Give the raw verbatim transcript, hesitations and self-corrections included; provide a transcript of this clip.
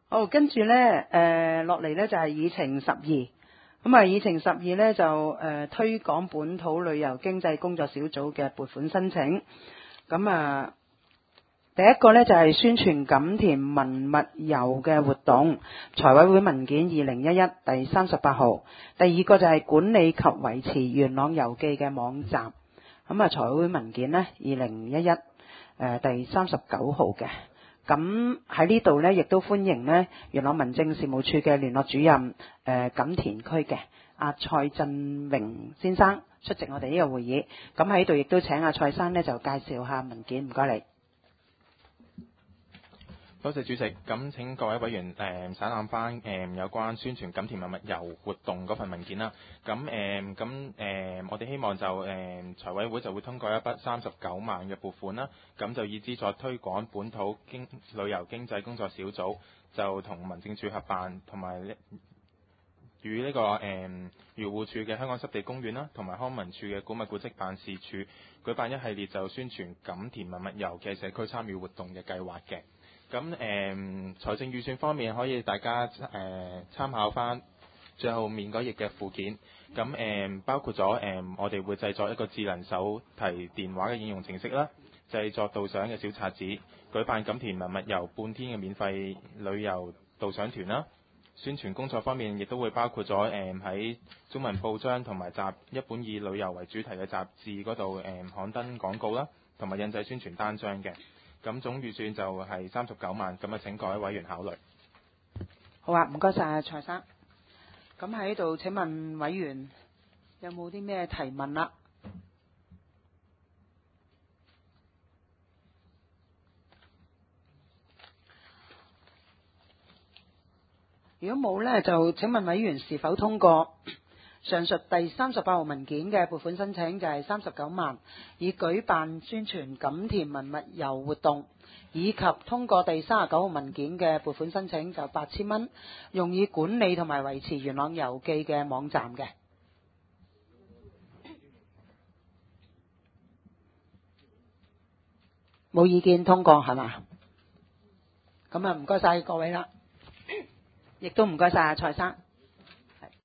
好，跟住咧，誒落嚟咧就係議程十二。咁啊，議程十二咧就誒、呃、推廣本土旅遊經濟工作小組嘅撥款申請。咁啊，第一個咧就係、是、宣傳錦田文物遊嘅活動，財委會文件二零一一第三十八號。第二個就係管理及維持元朗遊記嘅網站。咁啊，財委會文件呢，二零一一誒第三十九號嘅。咁喺呢度呢，亦都歡迎呢元朗民政事務處嘅聯絡主任誒錦田區嘅阿蔡振榮先生出席我哋呢個會議。咁喺度亦都請阿蔡生呢就介紹下文件，唔該你。 多謝主席，咁請各位委員誒省覽翻誒有關宣傳錦田文物遊活動嗰份文件啦。咁誒咁誒，我哋希望就誒、呃、財委會就會通過一筆三十九萬嘅撥款啦，咁就以資助推廣本土經旅遊經濟工作小組，就同民政處合辦，同埋與呢、這個誒漁護署嘅香港濕地公園啦，同埋康文署嘅古物古蹟辦事處舉辦一系列就宣傳錦田文物遊嘅社區參與活動嘅計劃嘅。咁誒、呃、財政預算方面，可以大家誒、呃、參考翻最後面嗰頁嘅附件。咁誒、呃、包括咗誒、呃、我哋會製作一個智能手提電話嘅應用程式啦，製作導賞嘅小冊子，舉辦錦田文物遊半天嘅免費旅遊導賞團啦。宣傳工作方面，亦都會包括咗誒喺中文報章同埋雜一本以旅遊為主題嘅雜誌嗰度誒刊登廣告啦，同埋印製宣傳單張嘅。咁總預算就係三十九萬，咁啊請各位委員考慮。 好啊，唔該晒蔡生。咁喺度請問委員有冇啲咩提問啦？如果冇呢，就請問委員是否通過上述第三十八號文件嘅撥款申請，就係三十九萬，以舉辦宣傳錦田文物遊活動，以及通過第三十九號文件嘅撥款申請，就八千蚊，用以管理同埋維持元朗遊記嘅網站嘅。冇意見通過係嘛？咁啊唔該晒各位啦，亦都唔該晒阿蔡生。